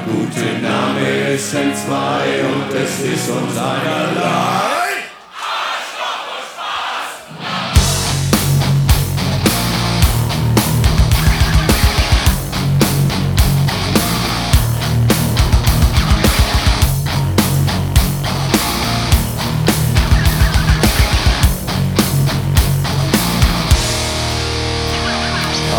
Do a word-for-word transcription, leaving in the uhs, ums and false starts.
Gute Name ist ein Zwei und es ist uns einerlei.